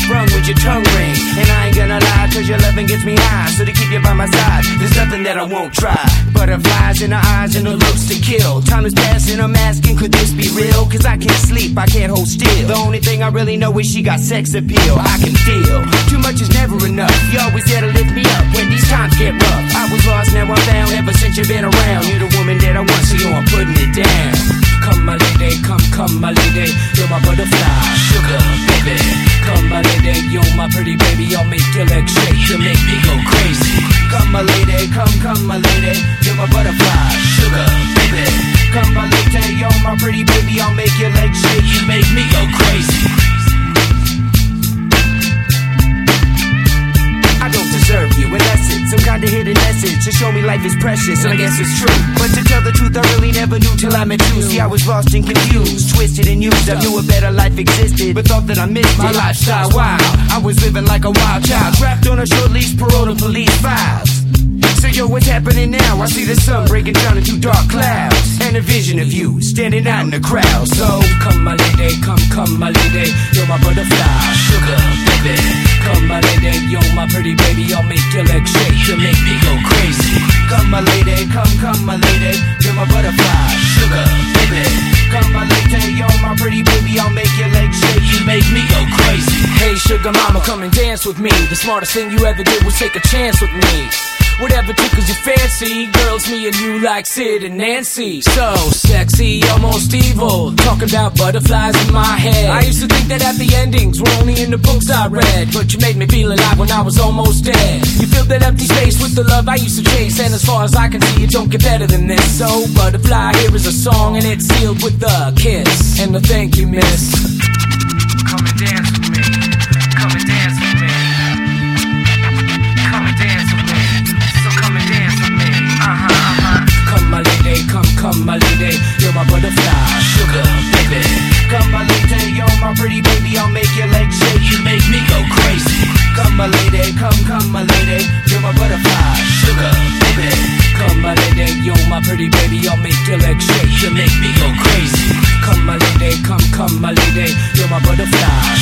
sprung with your tongue ring. And I ain't gonna lie, cause your loving gets me high. So to keep you by my side, there's nothing that I won't try. Butterflies in her eyes and her looks to kill. Time is passing, I'm asking, could this be real? Cause I can't sleep, I can't hold still. The only thing I really know is she got sex appeal. I can feel, too much is never enough. You always there to lift me up when these times get rough. I was lost, now I'm found, ever since you've been around. You're the woman that I want, so yo, I'm putting it down. Come my lady, come my lady, you're my butterfly, sugar baby. Come my lady, you're my pretty baby, I'll make your legs shake, you make me go crazy. Come my lady, come my lady, you're my butterfly, sugar baby. Come my lady, you're my pretty baby, I'll make your legs shake, you make me go crazy. I don't deserve you, and that's it. Some kind of hidden message to show me life is precious, and I guess it's true. But to tell the truth, I really never knew till I met you. See, I was lost and confused, twisted and used. I knew a better life existed, but thought that I missed my lifestyle. Wild, I was living like a wild child, trapped on a short leash, parole to police files. So yo, what's happening now? I see the sun breaking down into dark clouds, and a vision of you standing out in the crowd. So come my lady, come my lady, you're my butterfly, sugar baby. Come my lady, you're my pretty baby, I'll make your legs shake, you make me go crazy. Come my lady, come my lady, you're my butterfly, sugar baby. Come my lady, you're my pretty baby, I'll make your legs shake, you make me go crazy. Hey sugar mama, come and dance with me. The smartest thing you ever did was take a chance with me. Whatever tickles your fancy, girls, me and you like Sid and Nancy. So sexy, almost evil, talking about butterflies in my head. I used to think that happy endings were only in the books I read, but you made me feel alive when I was almost dead. You filled that empty space with the love I used to chase, and as far as I can see, it don't get better than this. So butterfly, here is a song, and it's sealed with a kiss and a thank you, miss. Come and dance with me, come and dance with me, come and dance with me. Come my lady, come my lady, you're my butterfly, sugar baby. Come my lady, you're my pretty baby, I'll make your legs shake, you make me go crazy. Come my lady, come my lady, you're my butterfly, sugar baby. Come my lady, you're my pretty baby, I'll make your legs shake, you make me go crazy. Come my lady, come my lady, you're my butterfly,